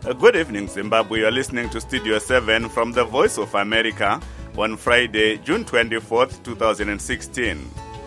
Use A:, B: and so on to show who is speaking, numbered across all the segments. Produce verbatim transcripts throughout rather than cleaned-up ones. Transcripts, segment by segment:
A: Uh, Good evening, Zimbabwe. You are listening to Studio seven from the Voice of America on Friday, June twenty-fourth, twenty sixteen.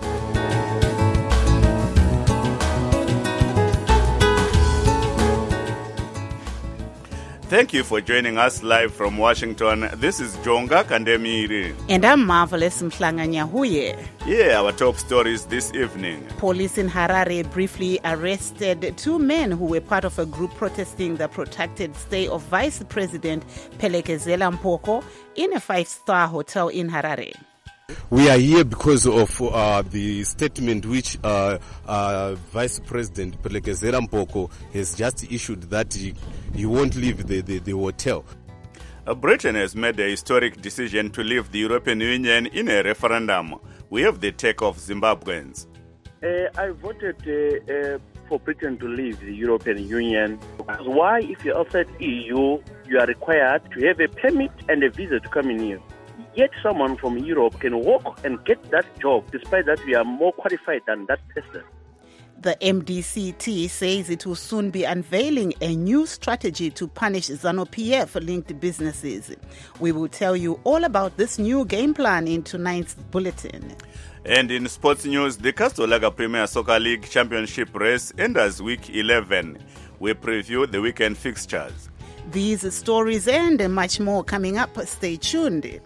A: Thank you for joining us live from Washington. This is Jonga Kandemiri.
B: And I'm Marvelous Mhlanga-Nyahuye.
A: Here are our top stories this evening.
B: Police in Harare briefly arrested two men who were part of a group protesting the protracted stay of Vice President Phelekezela Mpoko in a five-star hotel in Harare.
C: We are here because of uh, the statement which uh, uh, Vice President Phelekezela Mpoko has just issued that he, he won't leave the, the, the hotel.
A: Uh, Britain has made a historic decision to leave the European Union in a referendum. We have the take of Zimbabweans.
D: Uh, I voted uh, uh, for Britain to leave the European Union. Because why, if you're outside E U, you are required to have a permit and a visa to come in here? Yet someone from Europe can walk and get that job, despite that we are more qualified than that person.
B: The M D C T says it will soon be unveiling a new strategy to punish ZANU-P F-linked businesses. We will tell you all about this new game plan in tonight's bulletin.
A: And in sports news, the Castolaga Premier Soccer League Championship race enters week eleven. We preview the weekend fixtures.
B: These stories and much more coming up. Stay tuned.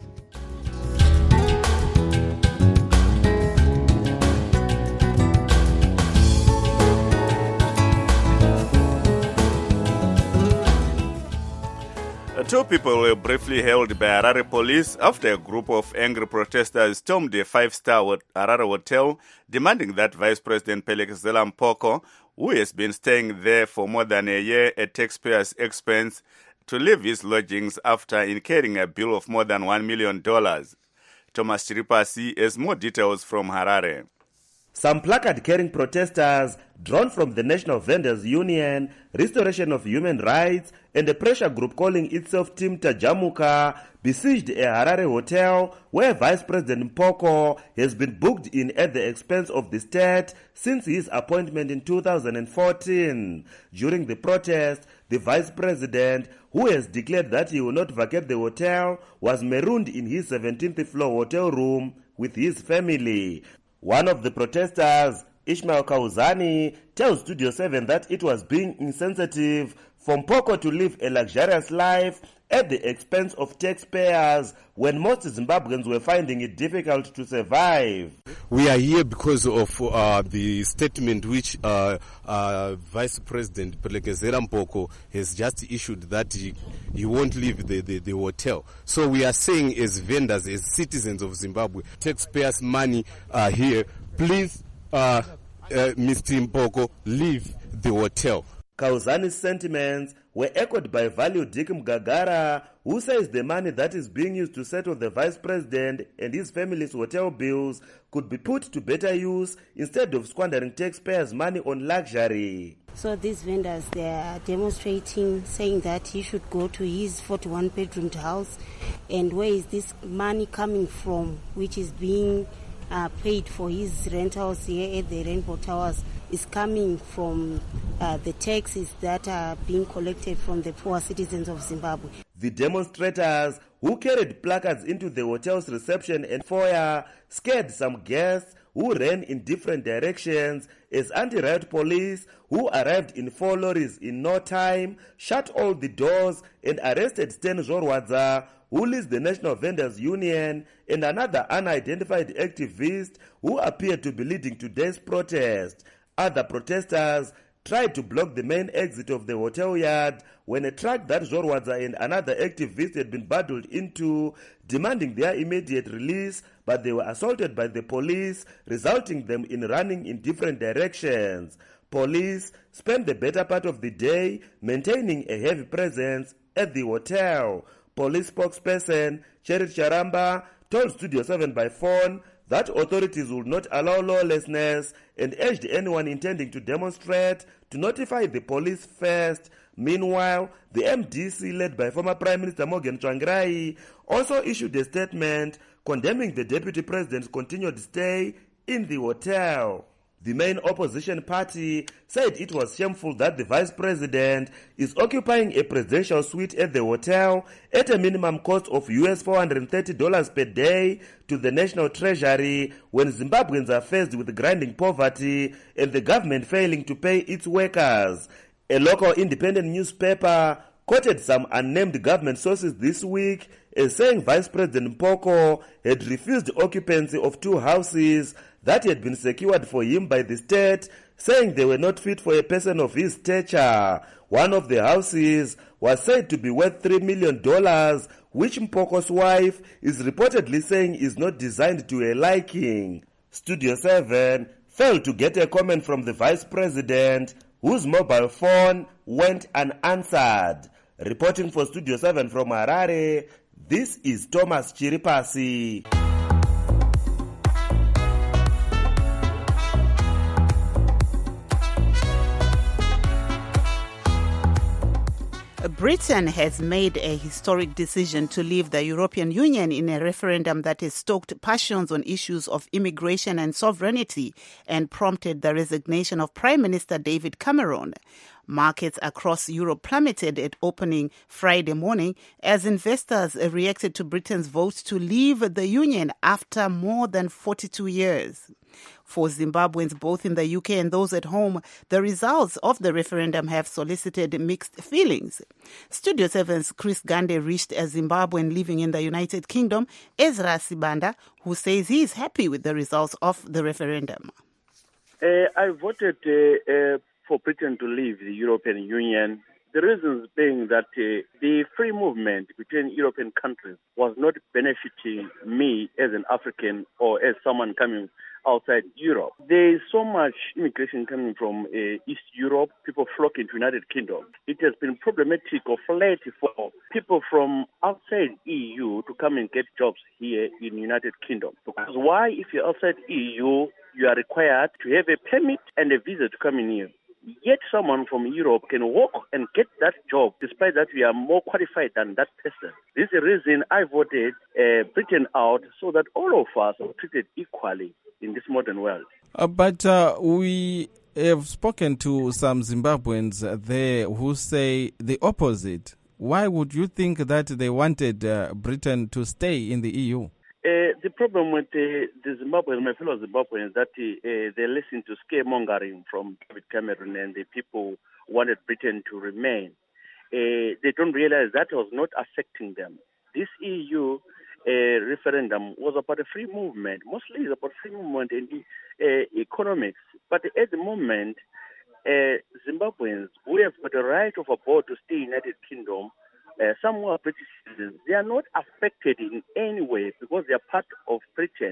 A: Two people were briefly held by Harare police after a group of angry protesters stormed a five-star Harare hotel, demanding that Vice President Phelekezela Mpoko, who has been staying there for more than a year at taxpayers' expense, to leave his lodgings after incurring a bill of more than one million dollars. Thomas Chiripasi has more details from Harare.
E: Some placard-carrying protesters, drawn from the National Vendors Union, Restoration of Human Rights, and a pressure group calling itself Team Tajamuka, besieged a Harare hotel where Vice President Mpoko has been booked in at the expense of the state since his appointment in two thousand fourteen. During the protest, the Vice President, who has declared that he will not vacate the hotel, was marooned in his seventeenth floor hotel room with his family. One of the protesters, Ishmael Kauzani, tells Studio seven that it was being insensitive for Mpoko to live a luxurious life at the expense of taxpayers when most Zimbabweans were finding it difficult to survive.
C: We are here because of uh, the statement which uh, uh, Vice President Phelekezela Mpoko has just issued that he, he won't leave the, the, the hotel. So we are saying as vendors, as citizens of Zimbabwe, taxpayers' money are here. Please, uh, uh, Mister Mpoko, leave the hotel.
E: Kauzani's sentiments were echoed by Value Dick Mgagara, who says the money that is being used to settle the vice president and his family's hotel bills could be put to better use instead of squandering taxpayers' money on luxury.
F: So these vendors, they are demonstrating, saying that he should go to his forty-one bedroomed house. And where is this money coming from, which is being uh, paid for his rentals here at the Rainbow Towers? Is coming from uh, the taxes that are being collected from the poor citizens of Zimbabwe.
E: The demonstrators, who carried placards into the hotel's reception and foyer, scared some guests who ran in different directions as anti-riot police, who arrived in four lorries in no time, shut all the doors and arrested Sten Zorwadza, who leads the National Vendors Union, and another unidentified activist who appeared to be leading today's protest. Other protesters tried to block the main exit of the hotel yard when a truck that Zorwadza and another activist had been battled into, demanding their immediate release, but they were assaulted by the police, resulting them in running in different directions. Police spent the better part of the day maintaining a heavy presence at the hotel. Police spokesperson Cheryl Charamba told Studio seven by phone that authorities would not allow lawlessness and urged anyone intending to demonstrate to notify the police first. Meanwhile, the M D C, led by former Prime Minister Morgan Tsvangirai, also issued a statement condemning the Deputy President's continued stay in the hotel. The main opposition party said it was shameful that the vice president is occupying a presidential suite at the hotel at a minimum cost of U S four hundred thirty dollars per day to the national treasury when Zimbabweans are faced with grinding poverty and the government failing to pay its workers. A local independent newspaper quoted some unnamed government sources this week as saying Vice President Mpoko had refused occupancy of two houses that had been secured for him by the state, saying they were not fit for a person of his stature. One of the houses was said to be worth three million dollars, which Mpoko's wife is reportedly saying is not designed to her liking. Studio seven failed to get a comment from the vice president, whose mobile phone went unanswered. Reporting for Studio seven from Harare, this is Thomas Chiripasi.
B: Britain has made a historic decision to leave the European Union in a referendum that has stoked passions on issues of immigration and sovereignty and prompted the resignation of Prime Minister David Cameron. Markets across Europe plummeted at opening Friday morning as investors reacted to Britain's vote to leave the Union after more than forty-two years. For Zimbabweans both in the U K and those at home, the results of the referendum have solicited mixed feelings. Studio seven's Chris Gande reached a Zimbabwean living in the United Kingdom, Ezra Sibanda, who says he is happy with the results of the referendum.
D: Uh, I voted uh, uh, for Britain to leave the European Union. The reasons being that uh, the free movement between European countries was not benefiting me as an African or as someone coming outside Europe. There is so much immigration coming from uh, East Europe, people flocking to United Kingdom. It has been problematic or late for people from outside E U to come and get jobs here in United Kingdom. Because why, if you're outside E U, you are required to have a permit and a visa to come in here. Yet someone from Europe can walk and get that job despite that we are more qualified than that person. This is the reason I voted uh, Britain out so that all of us are treated equally in this modern world.
G: Uh, but uh, we have spoken to some Zimbabweans there who say the opposite. Why would you think that they wanted uh, Britain to stay in the E U?
D: Uh, the problem with uh, the Zimbabweans, my fellow Zimbabweans, is that uh, they listen to scaremongering from David Cameron and the people who wanted Britain to remain. Uh, they don't realize that was not affecting them. This E U uh, referendum was about a free movement. Mostly it's about free movement in the, uh, economics. But at the moment, uh, Zimbabweans who have got the right of a board to stay in the United Kingdom, Uh, some who are British citizens, they are not affected in any way because they are part of Britain.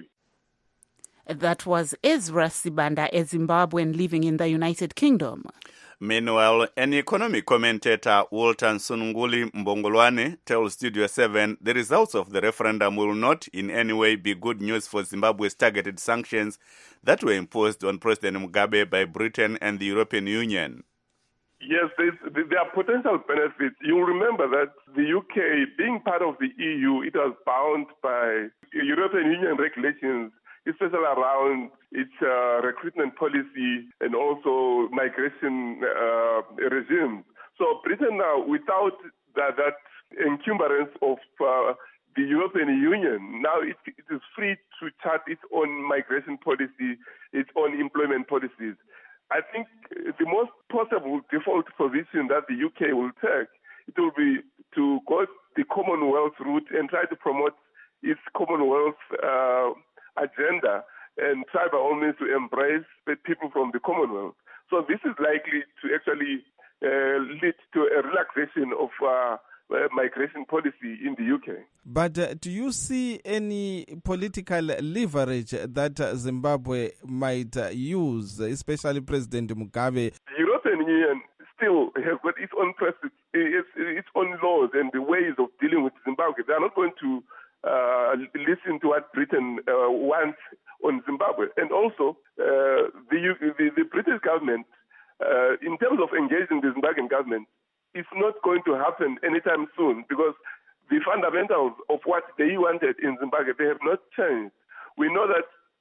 B: That was Ezra Sibanda, a Zimbabwean living in the United Kingdom.
A: Meanwhile, an economic commentator, Walter Sununguli Mbongolwane, tells Studio seven the results of the referendum will not in any way be good news for Zimbabwe's targeted sanctions that were imposed on President Mugabe by Britain and the European Union.
H: Yes, there are potential benefits. You'll remember that the U K, being part of the E U, it was bound by European Union regulations, especially around its uh, recruitment policy and also migration uh, regime. So Britain now, without that, that encumbrance of uh, the European Union, now it, it is free to chart its own migration policy, its own employment policies. I think the most possible default position that the U K will take, it will be to go the Commonwealth route and try to promote its Commonwealth uh, agenda and try by all means to embrace the people from the Commonwealth. So this is likely to actually uh, lead to a relaxation of uh, uh, migration policy in the U K.
G: But uh, do you see any political leverage that uh, Zimbabwe might uh, use, especially President Mugabe?
H: The European Union still has got its own precedents, its, its own laws and the ways of dealing with Zimbabwe. They are not going to uh, listen to what Britain uh, wants on Zimbabwe. And also, uh, the, the, the British government, uh, in terms of engaging the Zimbabwean government, it's not going to happen anytime soon because the fundamentals of what they wanted in Zimbabwe, they have not changed. We know that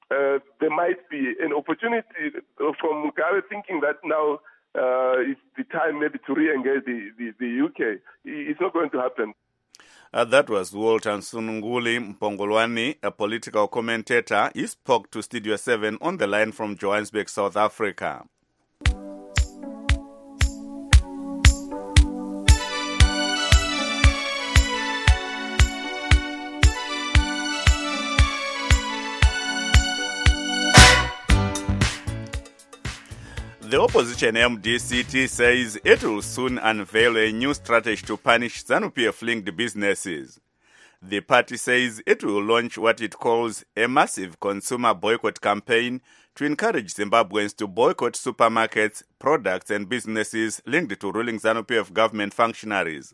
H: uh, there might be an opportunity from Mugabe thinking that now uh, it's the time maybe to re-engage the, the, the U K. It's not going to happen.
A: Uh, that was Walter Sununguli Mpongolwani, a political commentator. He spoke to Studio seven on the line from Johannesburg, South Africa. The opposition M D C T says it will soon unveil a new strategy to punish ZANU-P F-linked businesses. The party says it will launch what it calls a massive consumer boycott campaign to encourage Zimbabweans to boycott supermarkets, products and businesses linked to ruling ZANU-P F government functionaries.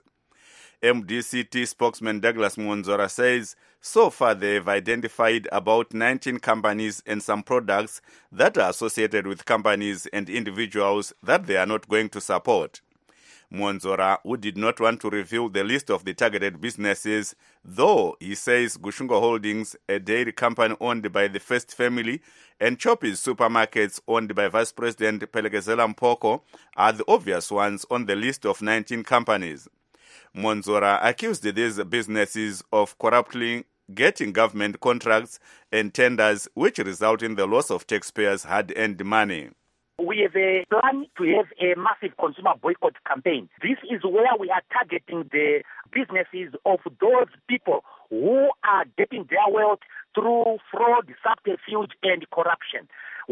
A: M D C T spokesman Douglas Mwonzora says so far they have identified about nineteen companies and some products that are associated with companies and individuals that they are not going to support. Mwonzora, who did not want to reveal the list of the targeted businesses, though he says Gushungo Holdings, a dairy company owned by the First family, and Choppy's supermarkets owned by Vice President Pelekezela Mpoko are the obvious ones on the list of nineteen companies. Mwonzora accused these businesses of corruptly getting government contracts and tenders which result in the loss of taxpayers' hard-earned money.
I: We have a plan to have a massive consumer boycott campaign. This is where we are targeting the businesses of those people who are getting their wealth through fraud, subterfuge, and corruption.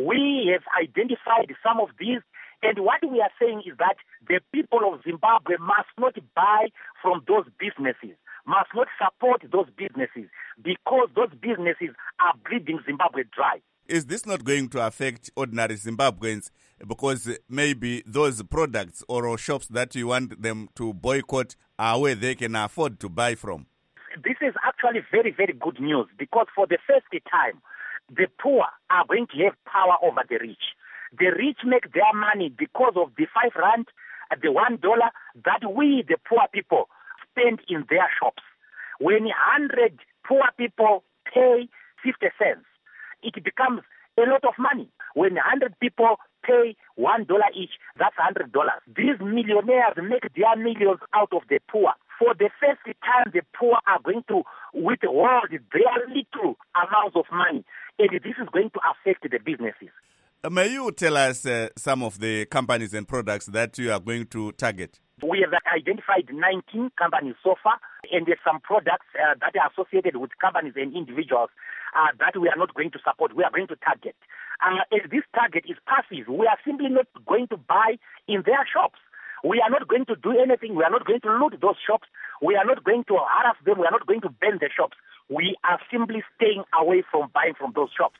I: We have identified some of these, and what we are saying is that the people of Zimbabwe must not buy from those businesses, must not support those businesses, because those businesses are bleeding Zimbabwe dry.
A: Is this not going to affect ordinary Zimbabweans because maybe those products or shops that you want them to boycott are where they can afford to buy from?
I: This is actually very, very good news, because for the first time, the poor are going to have power over the rich. The rich make their money because of the five rand, the one dollar that we, the poor people, spend in their shops. When one hundred poor people pay fifty cents, it becomes a lot of money. When one hundred people pay one dollar each, that's one hundred dollars. These millionaires make their millions out of the poor. For the first time, the poor are going to withhold their little amounts of money, and this is going to affect the businesses.
A: Uh, may you tell us uh, some of the companies and products that you are going to target?
I: We have identified nineteen companies so far, and there's some products uh, that are associated with companies and individuals uh, that we are not going to support. We are going to target. Uh, and this target is passive. We are simply not going to buy in their shops. We are not going to do anything. We are not going to loot those shops. We are not going to harass them. We are not going to burn the shops. We are simply staying away from buying from those shops.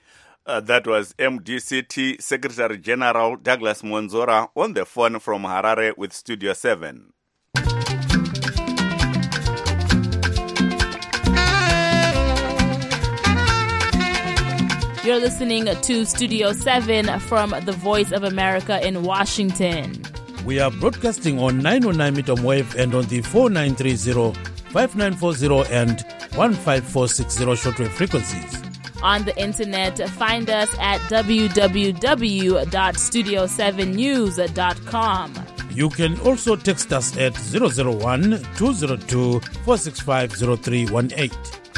A: Uh, that was M D C T Secretary General Douglas Mwonzora on the phone from Harare with Studio seven.
J: You're listening to Studio seven from the Voice of America in Washington.
K: We are broadcasting on nine oh nine meter wave and on the four nine three zero, five nine four zero and one five four six zero shortwave frequencies.
J: On the internet, find us at w w w dot studio seven news dot com.
K: You can also text us at zero zero one, two zero two, four six five, zero three one eight.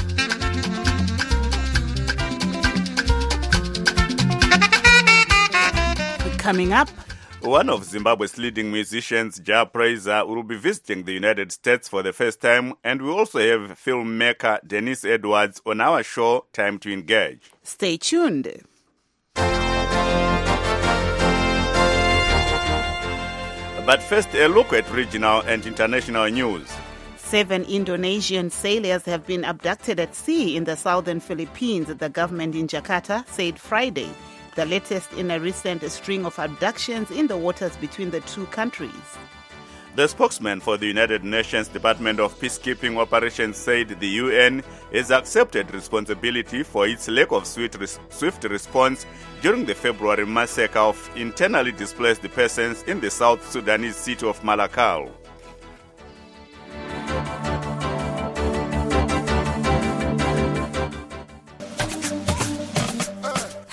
B: Coming up,
A: one of Zimbabwe's leading musicians, Ja Praiser, will be visiting the United States for the first time, and we also have filmmaker Denise Edwards on our show, Time to Engage.
B: Stay tuned.
A: But first, a look at regional and international news.
B: Seven Indonesian sailors have been abducted at sea in the southern Philippines, the government in Jakarta said Friday, the latest in a recent string of abductions in the waters between the two countries.
A: The spokesman for the United Nations Department of Peacekeeping Operations said the U N has accepted responsibility for its lack of swift, res- swift response during the February massacre of internally displaced persons in the South Sudanese city of Malakal.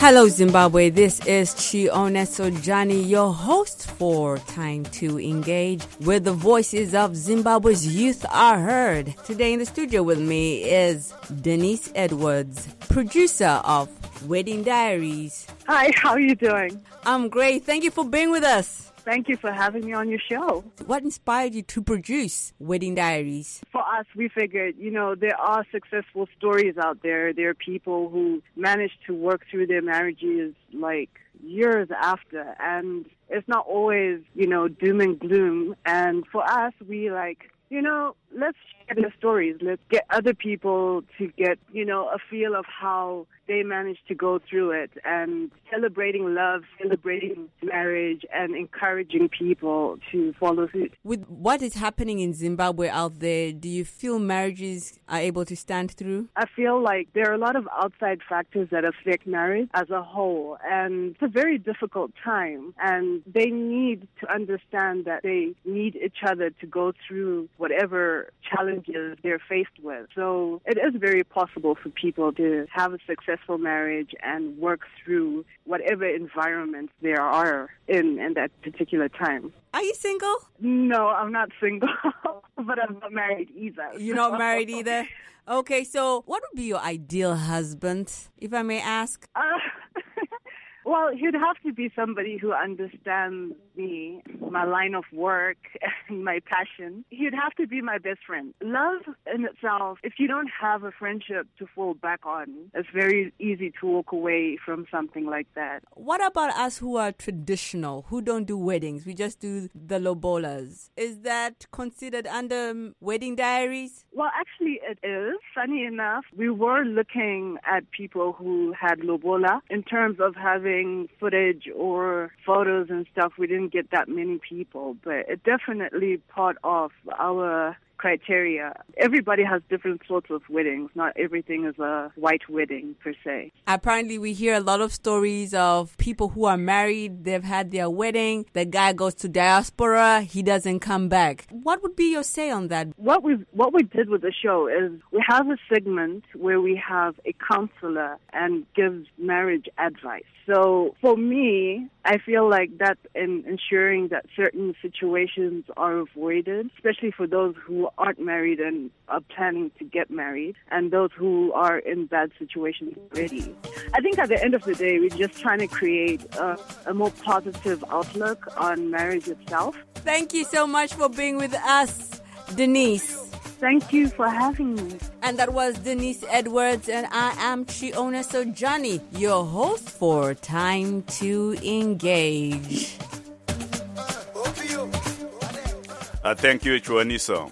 L: Hello, Zimbabwe. This is Chione Sojani, your host for Time to Engage, where the voices of Zimbabwe's youth are heard. Today in the studio with me is Denise Edwards, producer of Wedding Diaries.
M: Hi, how are you doing?
L: I'm great. Thank you for being with us.
M: Thank you for having me on your show.
L: What inspired you to produce Wedding Diaries?
M: For us, we figured, you know, there are successful stories out there. There are people who managed to work through their marriages like years after, and it's not always, you know, doom and gloom. And for us, we like, you know, let's share their stories. Let's get other people to get, you know, a feel of how they managed to go through it, and celebrating love, celebrating marriage, and encouraging people to follow suit.
L: With what is happening in Zimbabwe out there, do you feel marriages are able to stand through?
M: I feel like there are a lot of outside factors that affect marriage as a whole, and it's a very difficult time, and they need to understand that they need each other to go through whatever challenges they're faced with. So it is very possible for people to have a successful marriage and work through whatever environment there are in, in that particular time.
L: Are you single?
M: No, I'm not single, but I'm not married either.
L: You're not married either? Okay, so what would be your ideal husband, if I may ask?
M: Uh, well, he'd have to be somebody who understands me, my line of work, and my passion. He'd have to be my best friend. Love in itself, if you don't have a friendship to fall back on, it's very easy to walk away from something like that.
L: What about us who are traditional, who don't do weddings? We just do the lobolas. Is that considered under Wedding Diaries?
M: Well, actually it is. Funny enough, we were looking at people who had lobola in terms of having footage or photos and stuff. We didn't get that many people, but it's definitely part of our criteria. Everybody has different sorts of weddings. Not everything is a white wedding per se.
L: Apparently we hear a lot of stories of people who are married, they've had their wedding, the guy goes to diaspora, he doesn't come back. What would be your say on that?
M: What we what we did with the show is we have a segment where we have a counselor and gives marriage advice. So for me, I feel like that's in ensuring that certain situations are avoided, especially for those who aren't married and are planning to get married, and those who are in bad situations already. I think at the end of the day, we're just trying to create a, a more positive outlook on marriage itself.
L: Thank you so much for being with us, Denise.
M: Thank you for having me.
L: And that was Denise Edwards, and I am Chione Sojani, your host for Time to Engage.
A: Uh, thank you, Chione.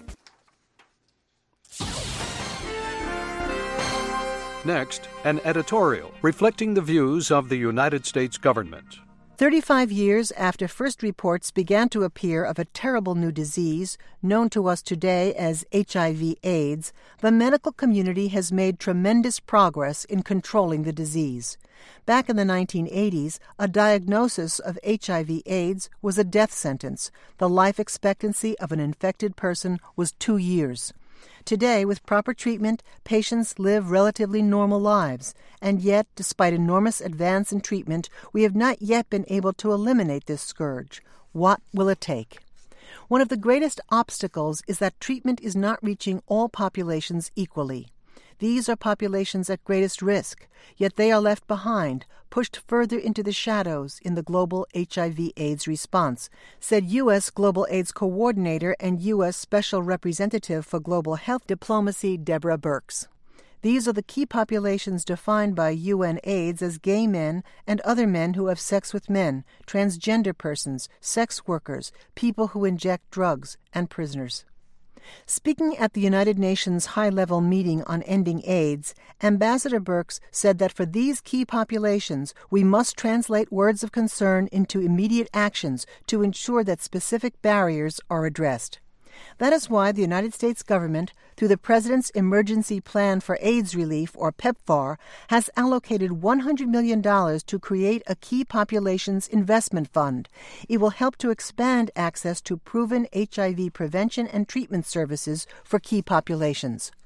N: Next, an editorial reflecting the views of the United States government.
O: Thirty-five years after first reports began to appear of a terrible new disease, known to us today as H I V AIDS, the medical community has made tremendous progress in controlling the disease. Back in the nineteen eighties, a diagnosis of H I V AIDS was a death sentence. The life expectancy of an infected person was two years. Today, with proper treatment, patients live relatively normal lives, and yet, despite enormous advance in treatment, we have not yet been able to eliminate this scourge. What will it take? One of the greatest obstacles is that treatment is not reaching all populations equally. These are populations at greatest risk, yet they are left behind, pushed further into the shadows in the global H I V AIDS response, said U S Global AIDS Coordinator and U S Special Representative for Global Health Diplomacy Deborah Birx. These are the key populations defined by U N AIDS as gay men and other men who have sex with men, transgender persons, sex workers, people who inject drugs, and prisoners. Speaking at the United Nations high-level meeting on ending AIDS, Ambassador Birx said that for these key populations, we must translate words of concern into immediate actions to ensure that specific barriers are addressed. That is why the United States government, through the President's Emergency Plan for AIDS Relief, or PEPFAR, has allocated one hundred million dollars to create a Key Populations Investment Fund. It will help to expand access to proven H I V prevention and treatment services for key populations.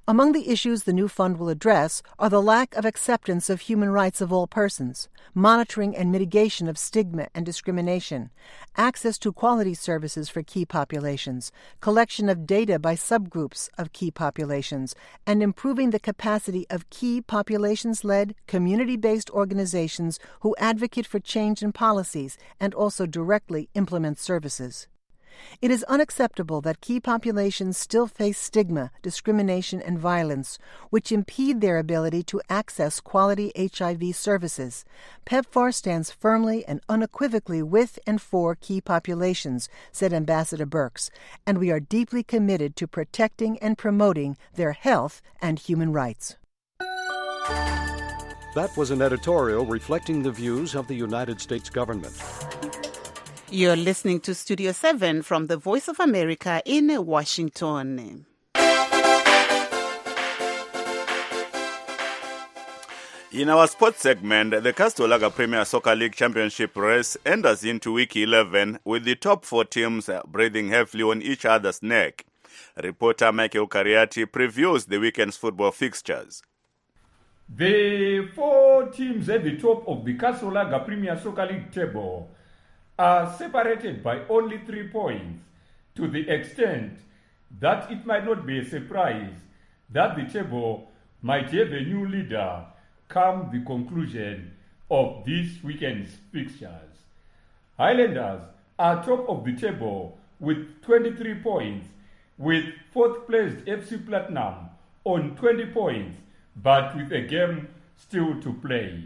O: Among the issues the new fund will address are the lack of acceptance of human rights of all persons, monitoring and mitigation of stigma and discrimination, access to quality services for key populations, collection of data by subgroups of key populations, and improving the capacity of key populations-led, community-based organizations who advocate for change in policies and also directly implement services. It is unacceptable that key populations still face stigma, discrimination, and violence, which impede their ability to access quality H I V services. PEPFAR stands firmly and unequivocally with and for key populations, said Ambassador Birks, and we are deeply committed to protecting and promoting their health and human rights.
N: That was an editorial reflecting the views of the United States government.
B: You're listening to Studio seven from the Voice of America in Washington.
A: In our sports segment, the Castolaga Premier Soccer League Championship race enters into week eleven with the top four teams breathing heavily on each other's neck. Reporter Michael Cariati previews the weekend's football fixtures.
P: The four teams at the top of the Castolaga Premier Soccer League table are separated by only three points, to the extent that it might not be a surprise that the table might have a new leader come the conclusion of this weekend's fixtures. Highlanders are top of the table with twenty-three points, with fourth placed F C Platinum on twenty points, but with a game still to play.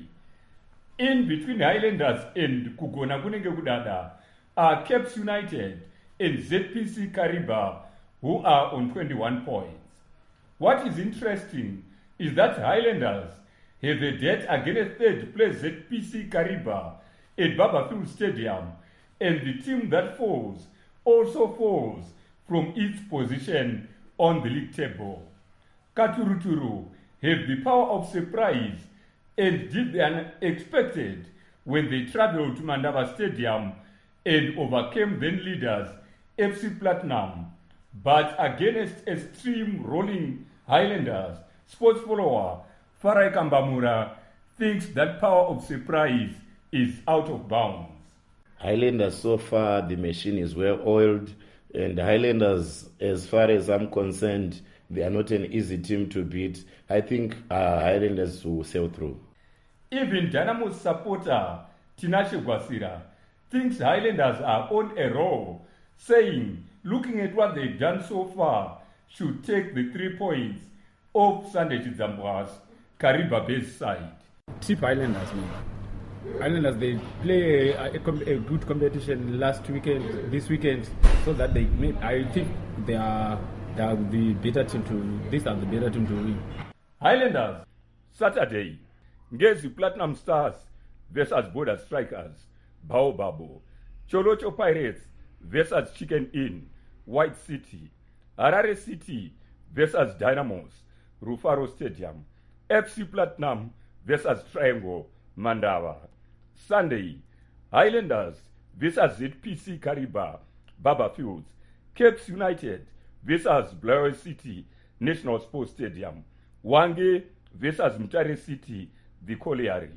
P: In between Highlanders and Kugona Kunenge Kudada are Caps United and Z P C Kariba, who are on twenty-one points. What is interesting is that Highlanders have a debt against third place Z P C Kariba at Babafield Stadium, and the team that falls also falls from its position on the league table. Katuruturu have the power of surprise and did the unexpected when they travelled to Mandava Stadium and overcame then leaders F C Platinum. But against extreme rolling Highlanders, sports follower Farai Kambamura thinks that power of surprise is out of bounds.
E: Highlanders, so far, the machine is well oiled, and Highlanders, as far as I'm concerned, they are not an easy team to beat. I think uh, Highlanders will sail through.
P: Even Dynamo's supporter, Tinashe Gwasira, thinks Highlanders are on a roll, saying, looking at what they've done so far, should take the three points off Sunday Chidzamboa's Kariba-based side.
Q: Tip Highlanders, man. Highlanders, they play a, a, a good competition last weekend, this weekend, so that they made, I think they are, they are the better team to, these are the better team to win.
P: Highlanders, Saturday, Ngezi Platinum Stars versus Border Strikers, Baobabo. Cholocho Pirates versus Chicken Inn, White City. Harare City versus Dynamos, Rufaro Stadium. F C Platinum versus Triangle, Mandava. Sunday, Highlanders versus Z P C Kariba, Baba Fields. Capes United versus Blair City, National Sports Stadium. Wange versus Mutare City, the Colliery.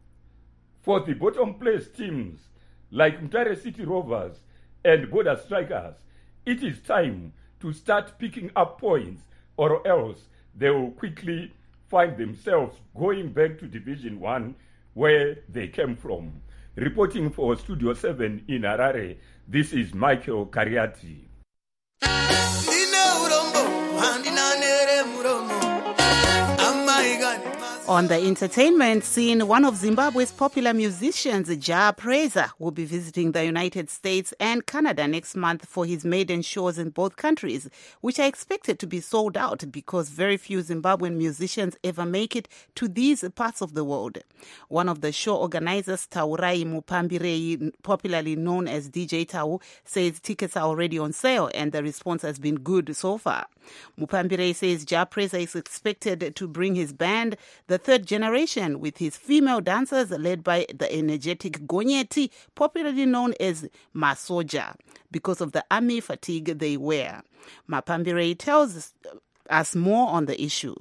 P: For the bottom place teams like Mutare City Rovers and Border Strikers, it is time to start picking up points, or else they will quickly find themselves going back to Division one where they came from. Reporting for Studio seven in Harare, this is Michael Cariati.
B: On the entertainment scene, one of Zimbabwe's popular musicians, Jah Prayzah, will be visiting the United States and Canada next month for his maiden shows in both countries, which are expected to be sold out because very few Zimbabwean musicians ever make it to these parts of the world. One of the show organizers, Taurai Mupambirei, popularly known as D J Tau, says tickets are already on sale and the response has been good so far. Mupambirei says Jah Prayzah is expected to bring his band, the third generation, with his female dancers led by the energetic Gonyeti, popularly known as Masoja, because of the army fatigue they wear. Mupambirei tells us more on the issue.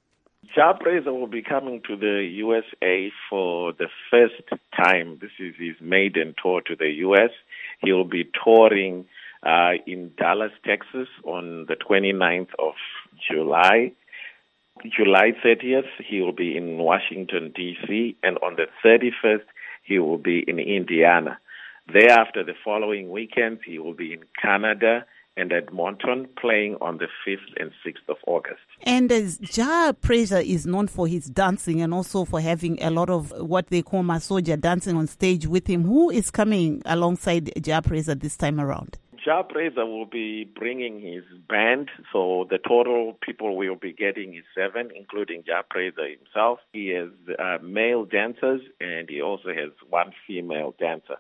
R: Ja Prayzah will be coming to the U S A for the first time. This is his maiden tour to the U S. He will be touring uh, in Dallas, Texas on the twenty-ninth of July. July thirtieth, he will be in Washington, D C, and on the thirty-first, he will be in Indiana. Thereafter, the following weekends, he will be in Canada and Edmonton, playing on the fifth and sixth of August.
B: And as Ja Prayzah is known for his dancing and also for having a lot of what they call masoja dancing on stage with him, who is coming alongside Ja Prayzah this time around?
R: Ja Prayzah will be bringing his band, so the total people we will be getting is seven, including Ja Prayzah himself. He has uh, male dancers, and he also has one female dancer.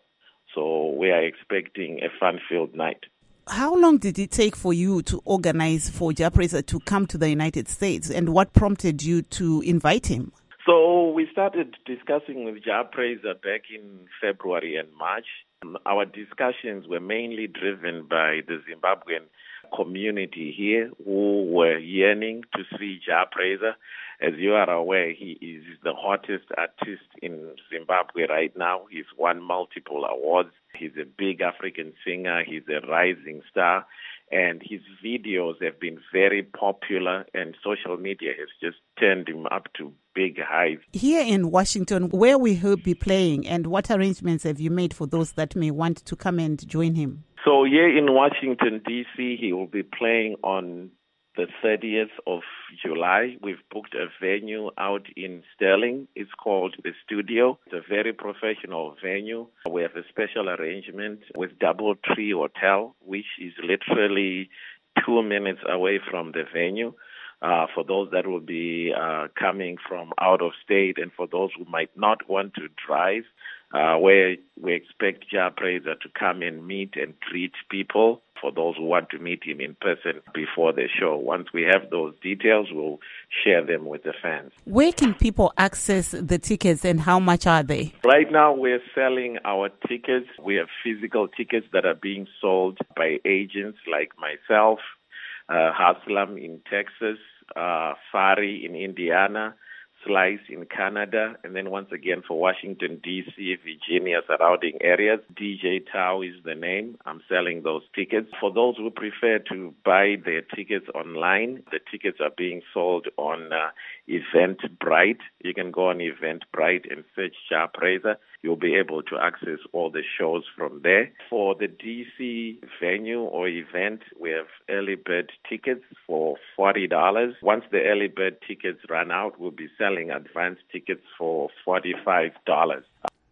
R: So we are expecting a fun-filled night.
B: How long did it take for you to organize for Ja Prayzah to come to the United States, and what prompted you to invite him?
R: So we started discussing with Ja Prayzah back in February and March. Our discussions were mainly driven by the Zimbabwean community here who were yearning to see Ja Prayzah. As you are aware, he is the hottest artist in Zimbabwe right now. He's won multiple awards. He's a big African singer. He's a rising star. And his videos have been very popular, and social media has just turned him up to big heights.
B: Here in Washington, where will he be playing, and what arrangements have you made for those that may want to come and join him?
R: So here in Washington, D C, he will be playing on the thirtieth of July. We've booked a venue out in Sterling. It's called The Studio. It's a very professional venue. We have a special arrangement with DoubleTree Hotel, which is literally two minutes away from the venue. Uh, for those that will be uh, coming from out of state, and for those who might not want to drive, uh, where we expect Ja Prayzah to come and meet and greet people, for those who want to meet him in person before the show. Once we have those details, we'll share them with the fans.
B: Where can people access the tickets, and how much are they?
R: Right now, we're selling our tickets. We have physical tickets that are being sold by agents like myself, uh, Haslam in Texas, uh, Fari in Indiana, Slice in Canada, and then once again for Washington, D C, Virginia, surrounding areas. D J Tao is the name. I'm selling those tickets. For those who prefer to buy their tickets online, the tickets are being sold on uh, Eventbrite. You can go on Eventbrite and search Ja Prayzah. You'll be able to access all the shows from there. For the D C venue or event, we have early bird tickets for forty dollars. Once the early bird tickets run out, we'll be selling advance tickets for forty-five dollars.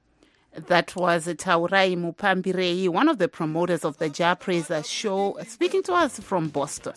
B: That was Taurai Mupambirei, one of the promoters of the Ja Prayzah show, speaking to us from Boston.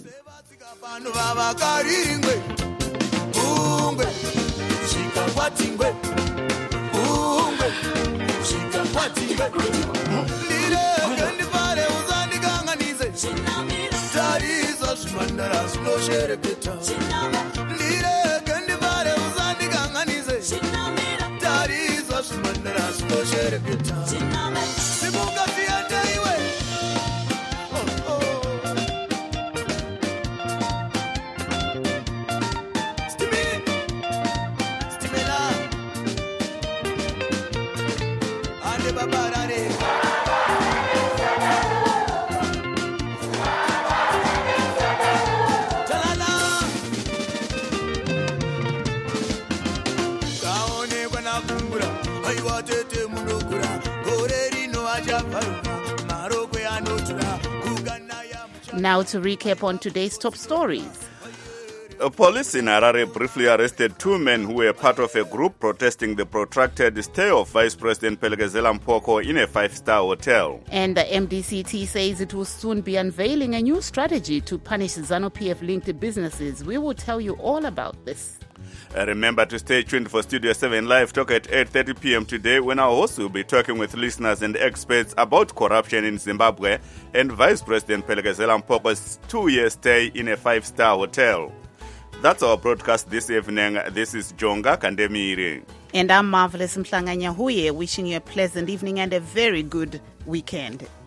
B: Now to recap on today's top stories.
A: Uh, police in Harare briefly arrested two men who were part of a group protesting the protracted stay of Vice President Pelekezela Mpoko in a five-star hotel.
B: And the M D C T says it will soon be unveiling a new strategy to punish ZANU-P F-linked businesses. We will tell you all about this.
A: Uh, remember to stay tuned for Studio seven Live Talk at eight thirty p.m. today, when our hosts will be talking with listeners and experts about corruption in Zimbabwe and Vice President Pelekezela Mpoko's two-year stay in a five-star hotel. That's our broadcast this evening. This is Jonga Kandemiri.
B: And I'm Marvelous Mhlanga Nyahuye, wishing you a pleasant evening and a very good weekend.